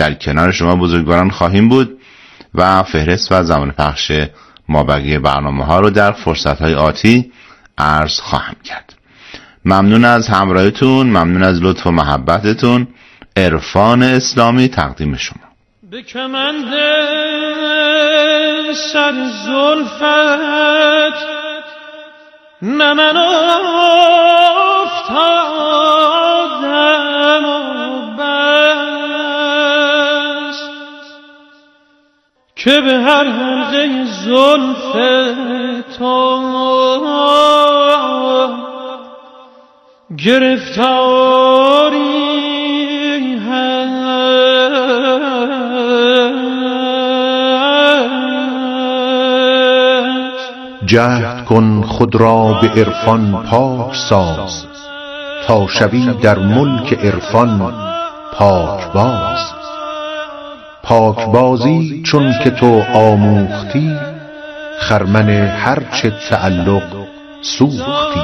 در کنار شما بزرگواران خواهیم بود و فهرست و زمان پخش مابقی برنامه ها رو در فرصت های آتی عرض خواهم کرد. ممنون از همراهیتون، ممنون از لطف و محبتتون. عرفان اسلامی تقدیم شما. به کمند سر زلفت نه من افتادم و بس که به هر حلقه زلف تو گرفتاری جهد کن خود را به عرفان پاک ساز تا شوی در ملک عرفان پاک باز. پاک بازی چون که تو آموختی خرمن هر چه تعلق سوختی.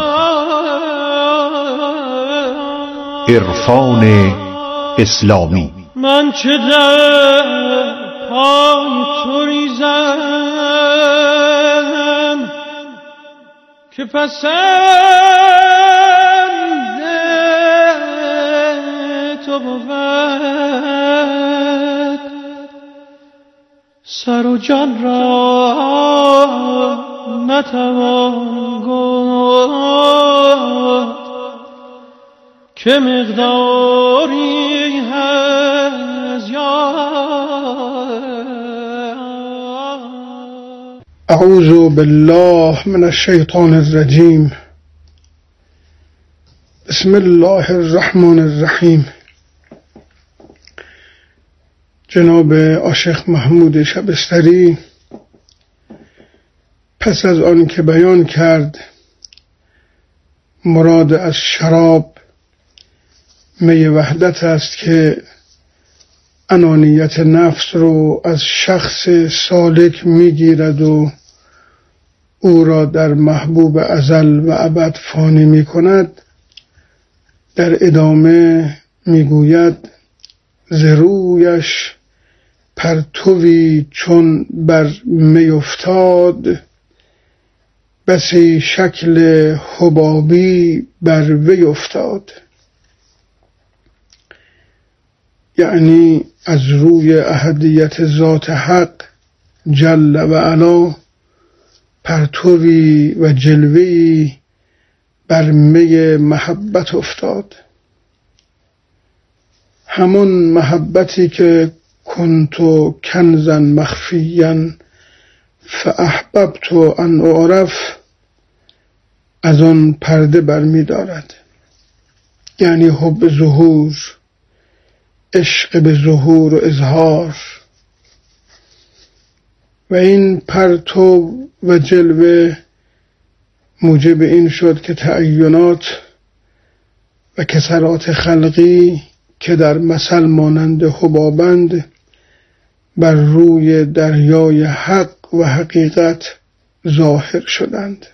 عرفان اسلامی. من چه در پای تو ریزم که پسند تو بود، سر و جان را نتوان گفت که مقداری هست اعوذ بالله من الشیطان الرجیم. بسم الله الرحمن الرحیم. جناب عاشق محمود شبستری پس از آن که بیان کرد مراد از شراب می وحدت است که انانیت نفس رو از شخص سالک میگیرد و او را در محبوب ازل و ابد فانی می کند، در ادامه میگوید ز رویش پرتوی چون بر می افتاد، بسی شکل حبابی بر وی افتاد. یعنی از روی احدیت ذات حق جل و علا پرتوی و جلوه‌ای بر می محبت افتاد، همون محبتی که کنتو کنزا مخفیا فاحببت ان اعرف از آن پرده برمی دارد. یعنی حب ظهور، عشق به ظهور و اظهار. و این پرتو و جلوه موجب این شد که تعینات و کسرات خلقی که در مثل مانند حبابند بر روی دریای حق و حقیقت ظاهر شدند.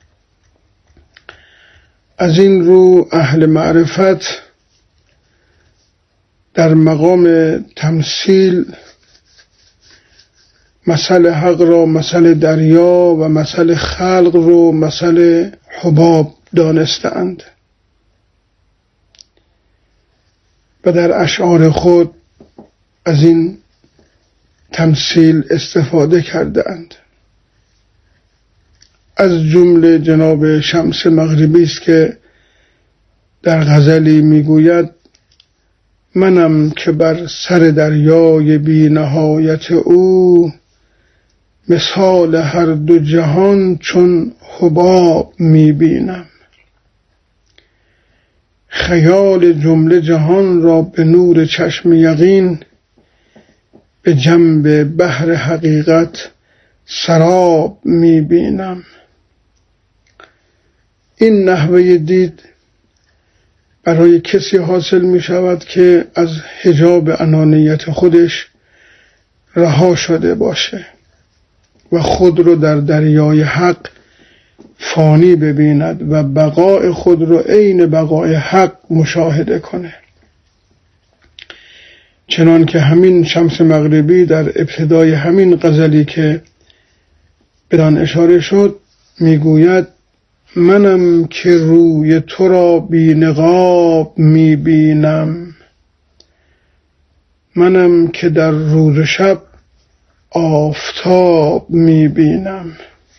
از این رو اهل معرفت در مقام تمثیل مثل حق را مثل دریا و مثل خلق رو مثل حباب دانستند و در اشعار خود از این تمثیل استفاده کردند. از جمله جناب شمس مغربی است که در غزلی میگوید منم که بر سر دریای بی نهایت او، مثال هر دو جهان چون حباب میبینم. خیال جمله جهان را به نور چشم یقین، به جنب بحر حقیقت سراب میبینم. این نحوه دید برای کسی حاصل می شود که از حجاب انانیت خودش رها شده باشه و خود رو در دریای حق فانی ببیند و بقای خود رو عین بقای حق مشاهده کنه. چنان که همین شمس مغربی در ابتدای همین غزلی که بدان اشاره شد میگوید منم که روی تو را بی نقاب میبینم، منم که در روز و شب آفتاب میبینم.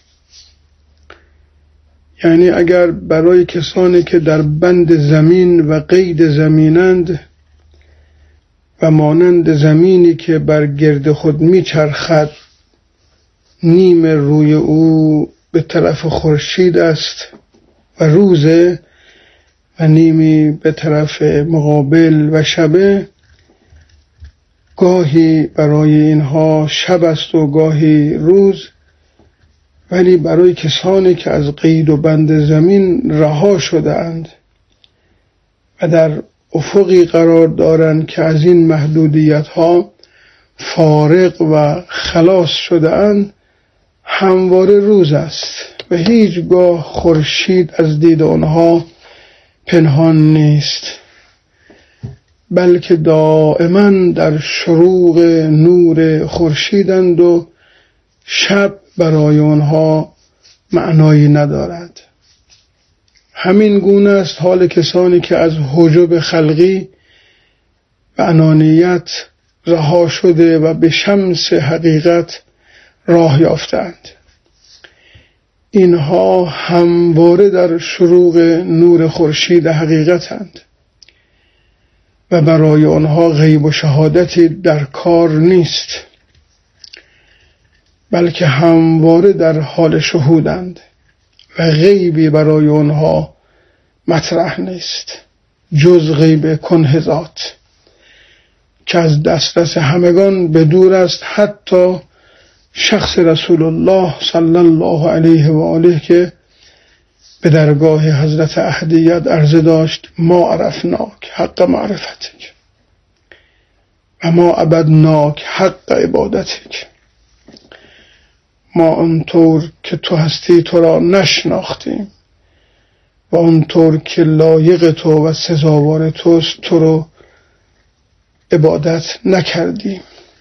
یعنی اگر برای کسانی که در بند زمین و قید زمینند و مانند زمینی که بر گرد خود میچرخد نیم روی او به طرف خورشید است و روزه و نیمی به طرف مقابل و شبه، گاهی برای اینها شب است و گاهی روز، ولی برای کسانی که از قید و بند زمین رها شده اند و در افقی قرار دارند که از این محدودیت ها فارغ و خلاص شده اند، همواره روز است و هیچگاه خورشید از دید آنها پنهان نیست، بلکه دائما در شروق نور خورشیدند و شب برای آنها معنایی ندارد. همین گونه است حال کسانی که از حجب خلقی و انانیت رها شده و به شمس حقیقت راه یافتند. اینها همواره در شروق نور خورشید حقیقتند و برای آنها غیب و شهادتی در کار نیست، بلکه همواره در حال شهودند و غیبی برای آنها مطرح نیست جز غیب کنه ذات که از دسترس همگان به دور است، حتی شخص رسول الله صلی الله علیه و آله که به درگاه حضرت احدیت عرضه داشت ما عرفناک حق معرفتک و ما عبدناک حق عبادتک، ما آنطور که تو هستی تو را نشناختیم و آنطور که لایق تو و سزاوار توست تو رو عبادت نکردیم.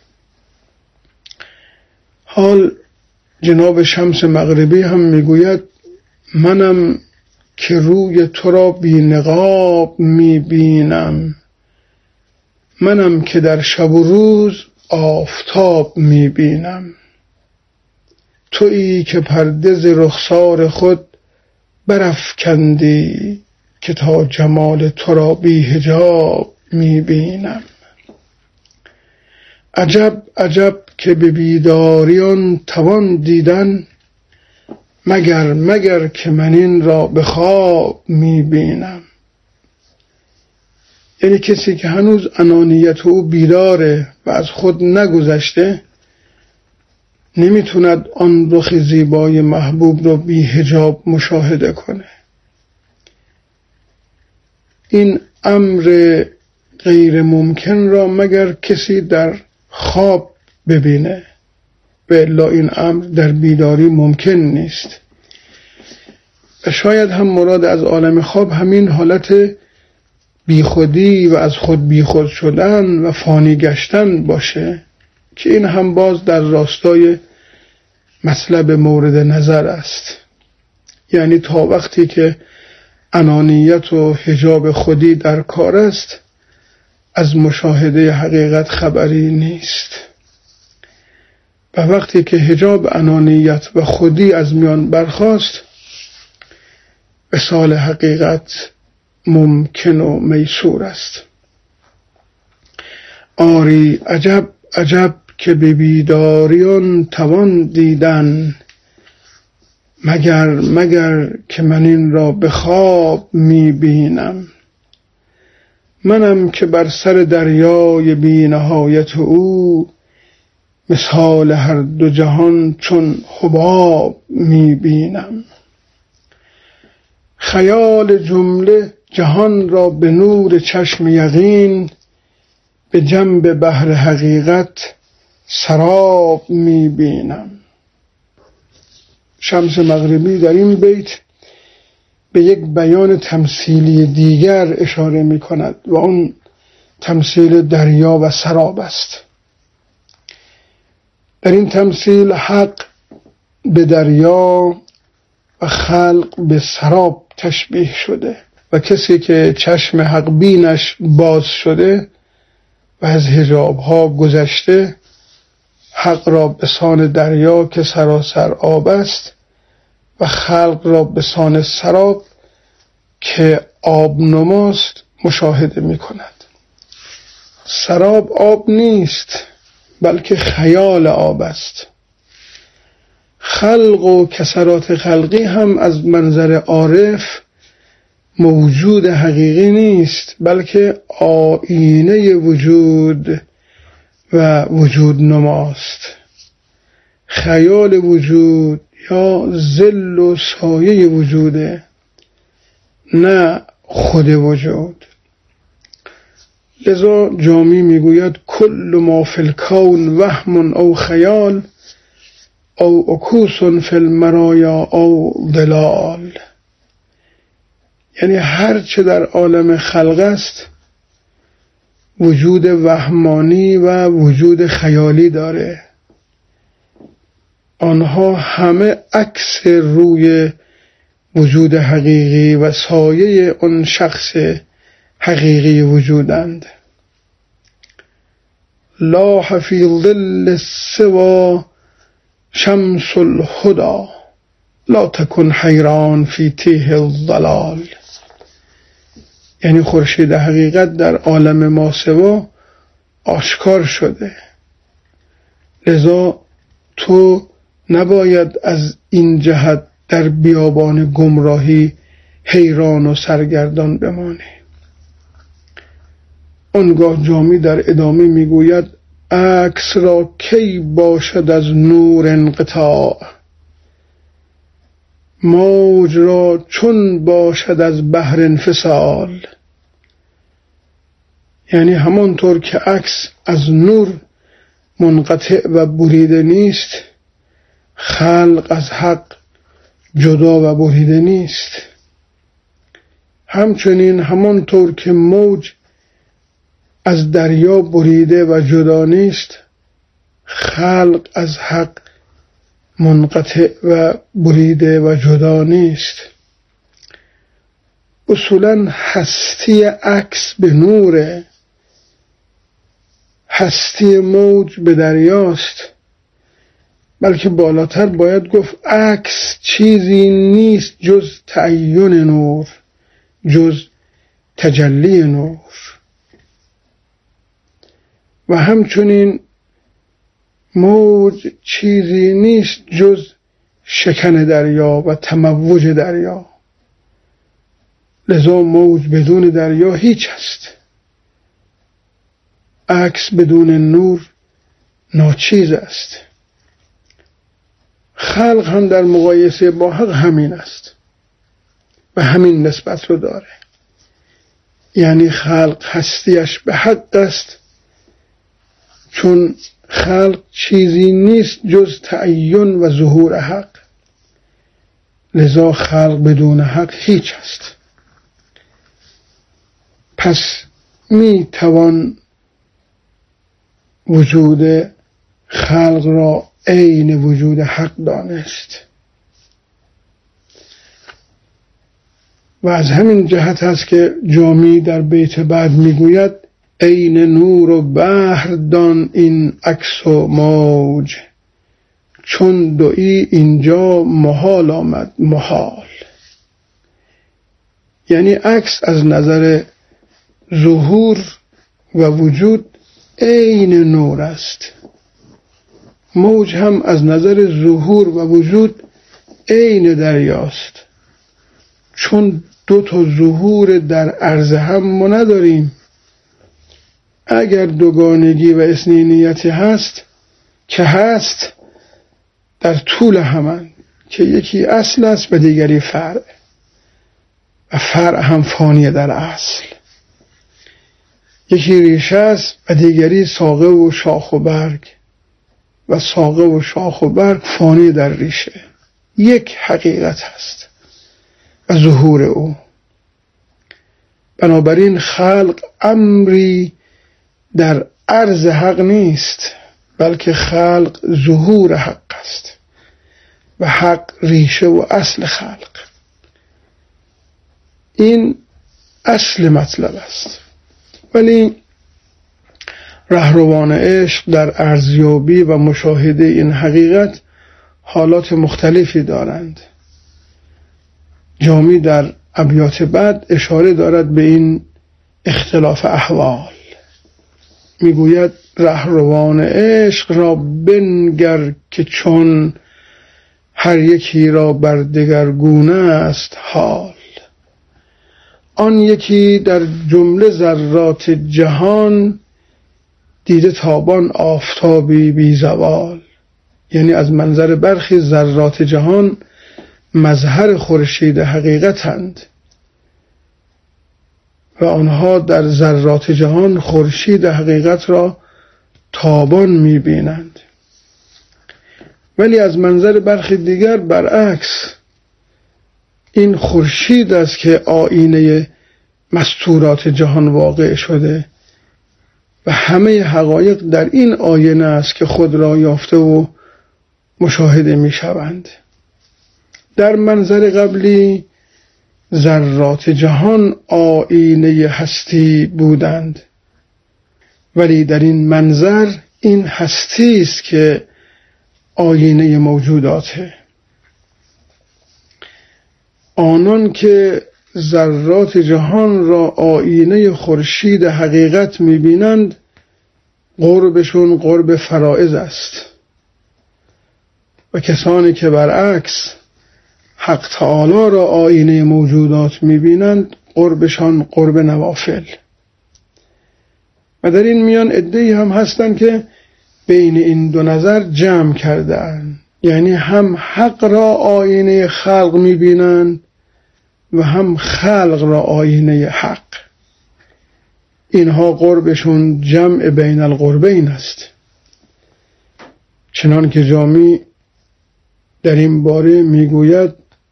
حال جناب شمس مغربی هم میگوید منم که روی تو را بی نقاب میبینم، منم که در شب و روز آفتاب میبینم، تویی که پرده ز رخسار خود برافکندی که تا جمال تو را بی حجاب میبینم. عجب عجب که به بیداریان توان دیدن، مگر که من این را به خواب میبینم. یعنی کسی که هنوز انانیت او بیداره و از خود نگذشته نمیتوند آن رخ زیبای محبوب را بی حجاب مشاهده کنه. این امر غیر ممکن را مگر کسی در خواب ببینه و الا این امر در بیداری ممکن نیست. و شاید هم مراد از عالم خواب همین حالت بیخودی و از خود بیخود شدن و فانی گشتن باشه که این هم باز در راستای مطلب مورد نظر است. یعنی تا وقتی که انانیت و حجاب خودی در کار است از مشاهده حقیقت خبری نیست و وقتی که حجاب انانیت و خودی از میان برخاست وصال حقیقت ممکن و میسور است. آری عجب عجب که به بیداریان توان دیدن، مگر که من این را به خواب میبینم. منم که بر سر دریای بی نهایت او مثال هر دو جهان چون حباب میبینم. خیال جمله جهان را به نور چشم یقین، به جنب بحر حقیقت سراب میبینم. شمس مغربی در این بیت به یک بیان تمثیلی دیگر اشاره می کند و اون تمثیل دریا و سراب است. در این تمثیل حق به دریا و خلق به سراب تشبیه شده و کسی که چشم حق بینش باز شده و از حجابها گذشته حق را به سان دریا که سراسر آب است و خلق را به سان سراب که آب نماست مشاهده می کند. سراب آب نیست بلکه خیال آب است. خلق و کسرات خلقی هم از منظر عارف موجود حقیقی نیست بلکه آینه وجود و وجود نماست. خیال وجود یا ظل و سایه وجوده، نه خود وجود. لذا جامی میگوید کل ما فی الکون وهم او خیال او عکوس فی المرایا او ضلال. یعنی هر چه در عالم خلق است وجود وهمانی و وجود خیالی داره. آنها همه عکس روی وجود حقیقی و سایه آن شخص حقیقی وجودند. لاح فی ظل سوا شمس الهدى لا تکن حیران فی تیه الضلال. یعنی خورشید حقیقت در عالم ماسوا آشکار شده، لذا تو نباید از این جهت در بیابان گمراهی حیران و سرگردان بمانی. آنگاه جامی در ادامه میگوید عکس را کی باشد از نور انقطاع، موج را چون باشد از بحر انفصال. یعنی همانطور که عکس از نور منقطع و بریده نیست، خلق از حق جدا و بریده نیست. همچنین همانطور که موج از دریا بریده و جدا نیست، خلق از حق منقطع و بریده و جدا نیست. اصولا هستی عکس به نوره، هستی موج به دریاست. بلکه بالاتر باید گفت عکس چیزی نیست جز تعین نور، جز تجلی نور. و همچنین موج چیزی نیست جز شکن دریا و تموج دریا. لذا موج بدون دریا هیچ است. عکس بدون نور ناچیز است. خلق هم در مقایسه با حق همین است و همین نسبت رو داره. یعنی خلق هستیش به حق است، چون خلق چیزی نیست جز تعین و ظهور حق. لذا خلق بدون حق هیچ است. پس می توان وجود خلق را عین وجود حق دانست. و از همین جهت است که جامی در بیت بعد میگوید عین نور و بحر دان این عکس و موج، چون دویی اینجا محال آمد محال. یعنی عکس از نظر ظهور و وجود عین نور است، موج هم از نظر ظهور و وجود عین دریاست. چون دو تا ظهور در عرض هم ما نداریم. اگر دوگانگی و اثنینیتی هست که هست در طول همان، که یکی اصل است و دیگری فرع، و فرع هم فانیه در اصل. یکی ریشه است و دیگری ساقه و شاخ و برگ، و ساقه و شاخ و برگ فانی در ریشه. یک حقیقت هست و ظهور او. بنابراین خلق امری در عرض حق نیست، بلکه خلق ظهور حق است و حق ریشه و اصل خلق. این اصل مطلب است. ولی رهروان عشق در ارزیابی و مشاهده این حقیقت حالات مختلفی دارند. جامی در ابیات بعد اشاره دارد به این اختلاف احوال. میگوید رهروان عشق را بنگر که چون هر یکی را بر دگرگونه است حال. آن یکی در جمله ذرات جهان دیده تابان آفتابی بی زوال. یعنی از منظر برخی ذرات جهان مظهر خورشید حقیقتند و آنها در ذرات جهان خورشید حقیقت را تابان می‌بینند. ولی از منظر برخی دیگر برعکس، این خورشید است که آینه مستورات جهان واقع شده و همه حقایق در این آینه است که خود را یافته و مشاهده می‌شوند. در منظر قبلی ذرات جهان آینه هستی بودند، ولی در این منظر این هستی است که آینه موجوداته. آنان که ذرات جهان را آینه خورشید حقیقت می‌بینند، قربشون قرب فرائض است و کسانی که برعکس حق تعالی را آینه موجودات می‌بینند، قربشان قرب نوافل. و در این میان عده‌ای هم هستند که بین این دو نظر جمع کردند، یعنی هم حق را آینه خلق می‌بینند و هم خلق را آینه حق. اینها قربشون جمع بین القربین است. چنان که جامی در این باره میگوید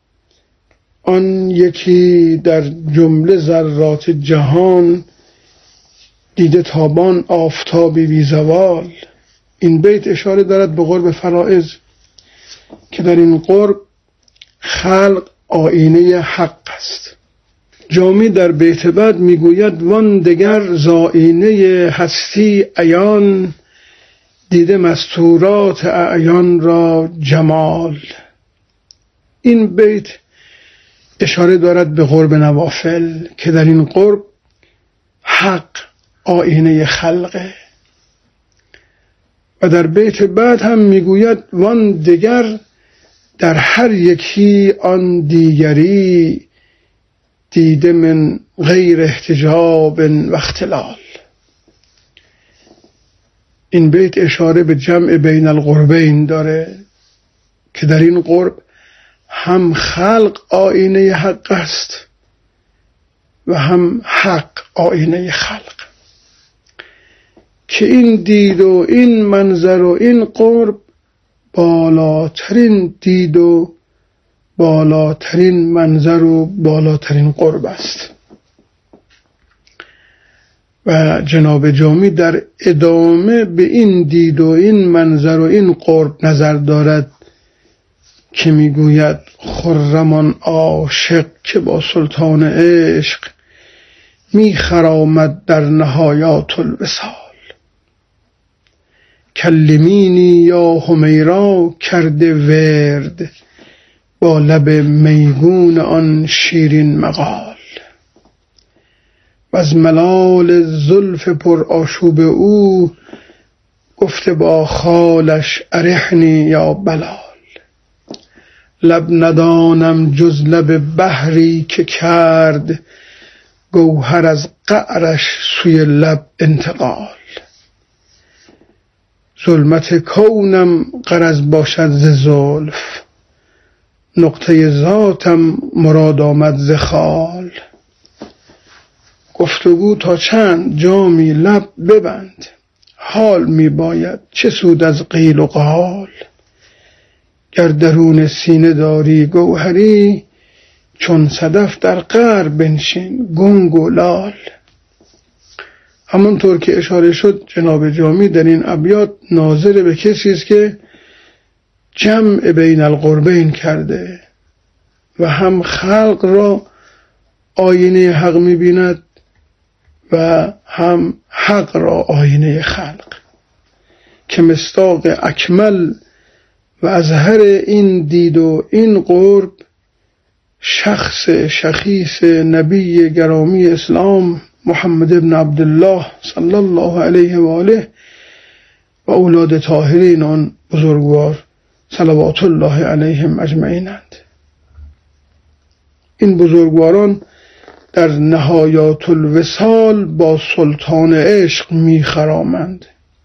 آن یکی در جمله ذرات جهان دیده تابان آفتابی بی زوال. این بیت اشاره دارد به قرب فرائض که در این قرب خلق آینه حق است. جامی در بیت بعد میگوید وان دگر زائینه هستی عیان دیده مستورات اعیان را جمال. این بیت اشاره دارد به قرب نوافل که در این قرب حق آینه خلقه. و در بیت بعد هم میگوید وان دگر در هر یکی آن دیگری دیده من غیر احتجاب و اختلال. این بیت اشاره به جمع بین القربین داره که در این قرب هم خلق آینه حق است و هم حق آینه خلق، که این دید و این منظر و این قرب بالاترین دید و بالاترین منظر و بالاترین قرب است. و جناب جامی در ادامه به این دید و این منظر و این قرب نظر دارد که میگوید خرمان عاشق که با سلطان عشق میخرامد در نهایات الوصال. کلمینی یا همیرا کرده ورد با لب میگون آن شیرین مقال. و از ملال زلف پر آشوب او گفته با خالش ارحنی یا بلال. لب ندانم جز لب بحری که کرد گوهر از قعرش سوی لب انتقال. ظلمت کونم غرض باشد ز زلف نقطه ذاتم مراد آمد ز خال. گفتگو تا چند جامی لب ببند حال می باید چه سود از قیل و قال. گر درون سینه داری گوهری چون صدف در قعر بنشین گنگ و لال. همونطور که اشاره شد جناب جامی در این ابیات ناظر به کسی است که جمع بین القربین کرده و هم خلق را آینه حق می‌بیند و هم حق را آینه خلق، که مصداق اکمل و اظهر این دید و این قرب شخص شخیص نبی گرامی اسلام محمد ابن عبدالله صلی الله علیه و آله و اولاد طاهرین آن بزرگوار صلوات الله علیهم اجمعینند. این بزرگواران در نهایات الوصال با سلطان عشق میخرامند.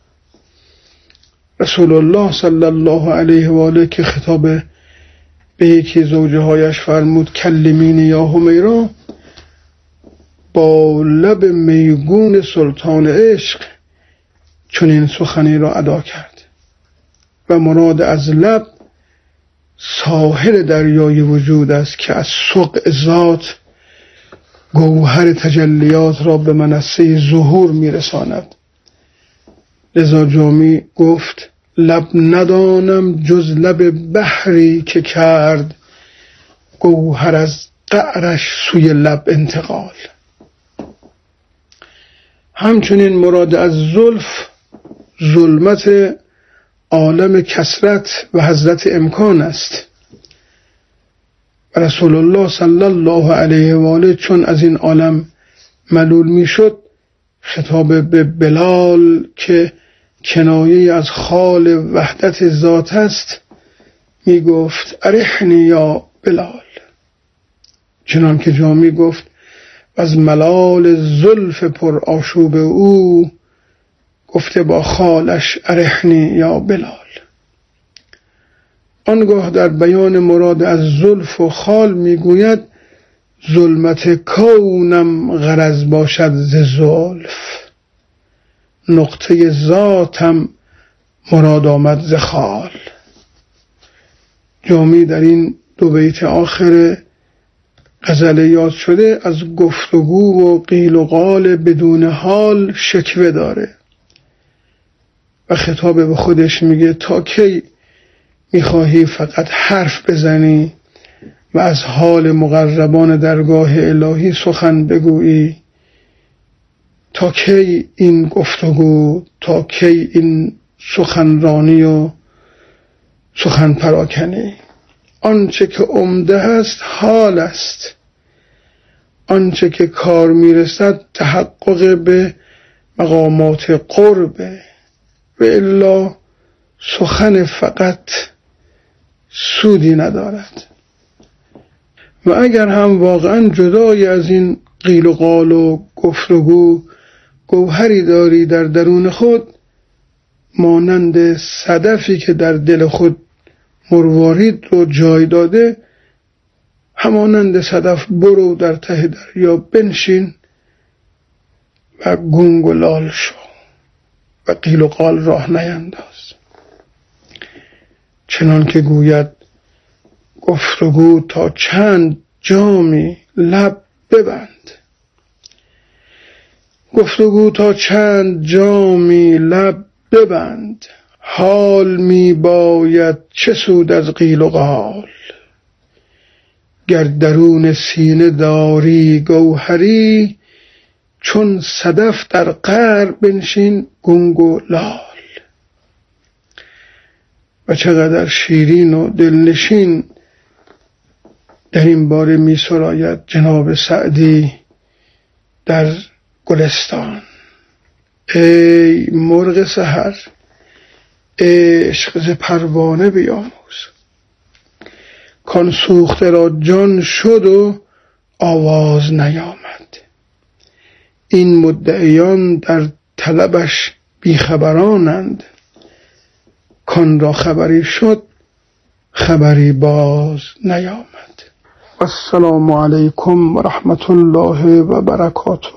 رسول الله صلی الله علیه و آله که خطاب به یکی زوجه هایش فرمود کلمین یا همیرا، با لب میگون سلطان عشق چنین سخنی را ادا کرد و مراد از لب ساحل دریای وجود است که از سقع ذات گوهر تجلیات را به منصه ظهور میرساند. لذا جامی گفت لب ندانم جز لب بحری که کرد گوهر از قعرش سوی لب انتقال. همچنین مراد از زلف ظلمت عالم کثرت و حضرت امکان است. رسول الله صلی الله علیه و آله چون از این عالم ملول میشد خطاب به بلال که کنایه از خال وحدت ذات است می گفت ارحنی یا بلال، چنان که جامی گفت از ملال زلف پر آشوب او گفته با خالش ارحنی یا بلال. آنگاه در بیان مراد از زلف و خال میگوید ظلمت کونم غرض باشد ز زلف، نقطه ذاتم مراد آمد ز خال. جامی در این دو بیت آخر غزل یاد شده از گفتگو و قیل و قال بدون حال شکوه داره و خطاب به خودش میگه تا کی میخواهی فقط حرف بزنی و از حال مقربان درگاه الهی سخن بگویی؟ تا کی این گفتگو، تا کی این سخنرانی و سخن پراکنی؟ آنچه که عمده است حال است، آنچه که کار میرسد تحقق به مقامات قربه و الا سخن فقط سودی ندارد. و اگر هم واقعا جدای از این قیل و قال و گفتگو گوهری داری در درون خود، مانند صدفی که در دل خود مروارید رو جای داده، همانند صدف برو در ته دریا بنشین و گنگ و لال شو و قیل و قال راه نینداز. چنان که گوید گفتگو تا چند جامی لب ببند، گفتگو تا چند جامی لب ببند، حال می باید چه سود از قیل و قال. گر درون سینه داری گوهری، چون صدف در قعر بنشین گنگ و لال. و چقدر شیرین و دلنشین در این باره می سراید جناب سعدی در گلستان. ای مرغ سحر عشق ز پروانه بیاموز، کان سوخته را جان شد و آواز نیامد. این مدعیان در طلبش بیخبرانند، کان را خبری شد خبری باز نیامد. السلام علیکم و رحمت الله و برکاته.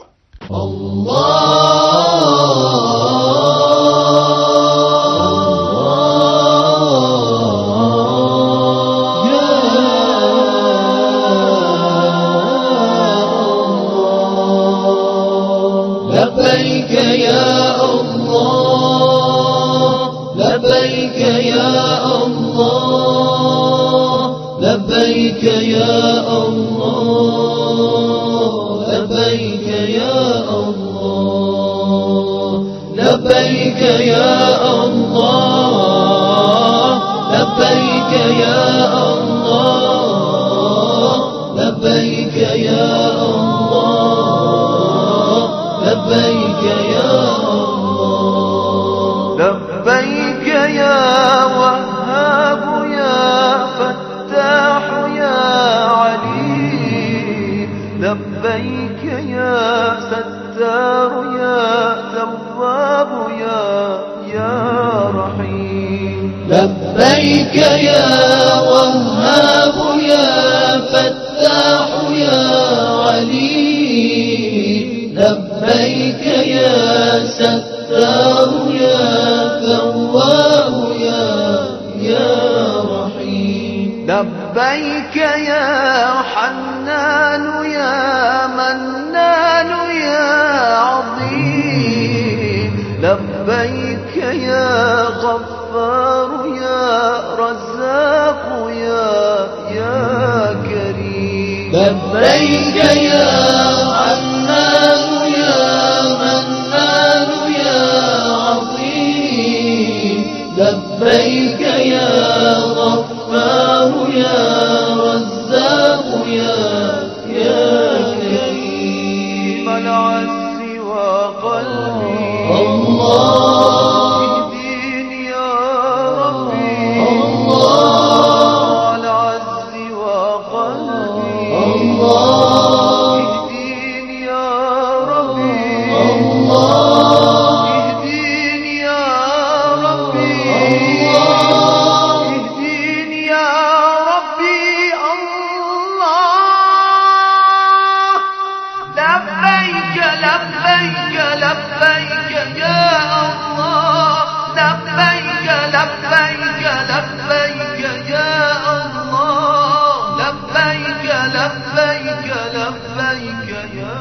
لبیک لبيك يا الله لبيك يا الله لبيك يا الله لبيك يا الله لبيك يا الله لبيك يا الله لبيك يا الله لبيك يا وهاب يا فتاح يا عليم لبيك يا ستار يا تواب يا رحيم لبيك يا وهاب يا فتاح يا عليم لبيك يا ستار يا تواب يا رحيم لبيك يا حنان يا منان يا عظيم لبيك يا غفار يا رزاق يا كريم لبيك يا حنان يا منان يا عظيم لبيك يا غفار يا رزاق يا كريم العز وقلبي الله اهديني يا ربي الله العز وقلبي الله اهديني يا ربي الله اهديني يا ربي الله اهديني يا ربي الله لبيك لبيك لبيك يا الله لبيك لبيك لبيك يا الله لبيك لبيك لبيك يا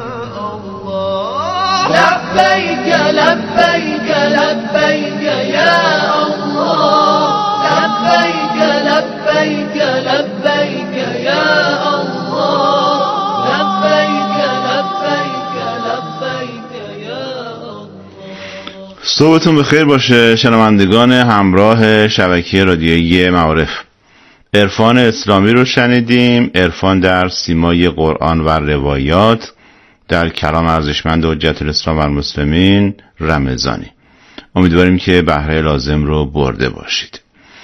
الله لبيك لبيك لبيك يا الله لبيك لبيك لبيك يا الله لبيك لبيك لبيك يا الله. صبحتون بخیر باشه شنوندگان همراه شبکه رادیویی معارف. عرفان اسلامی رو شنیدیم. عرفان در سیمای قرآن و روایات در کلام ارزشمند حجت الاسلام و المسلمین رمضانی. امیدواریم که بهره لازم رو برده باشید.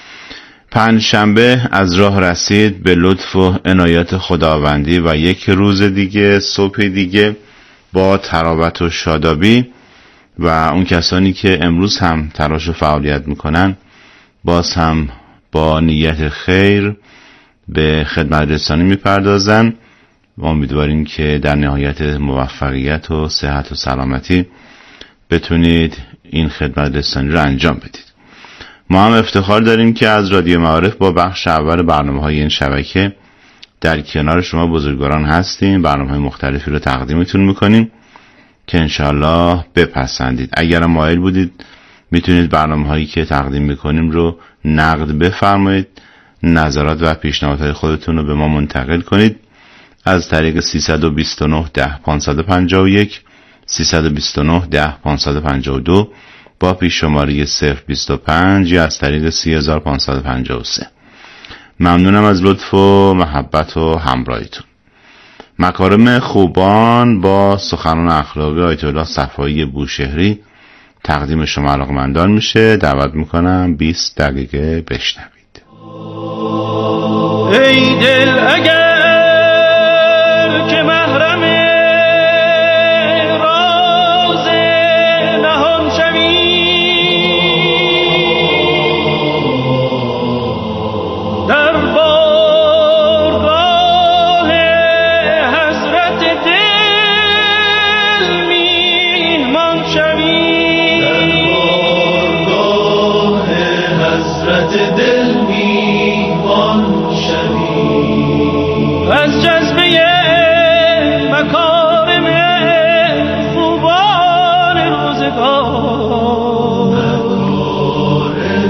پنجشنبه از راه رسید به لطف و عنایت خداوندی و یک روز دیگه، صبح دیگه با تراوت و شادابی و اون کسانی که امروز هم تلاش و فعالیت میکنن باز هم با نیت خیر به خدمت رسانی میپردازن و امیدواریم که در نهایت موفقیت و صحت و سلامتی بتونید این خدمت رسانی رو انجام بدید. ما هم افتخار داریم که از رادیو معارف با بخش اول برنامه‌های این شبکه در کنار شما بزرگواران هستیم. برنامه‌های مختلفی رو تقدیمتون میکنیم که انشالله بپسندید. اگر مایل بودید میتونید برنامه‌هایی که تقدیم میکنیم رو نقد بفرمایید، نظرات و پیشنهادهای خودتون رو به ما منتقل کنید از طریق 329 10 551 329 10 552 با پیش شماره 025 یا از طریق 3553. ممنونم از لطف و محبت و همراهیتون. مکارم خوبان با سخنان اخلاقی آیت الله صفایی بوشهری تقدیم شما علاقمندان میشه. دعوت میکنم 20 دقیقه بشنوید. ای دل اگر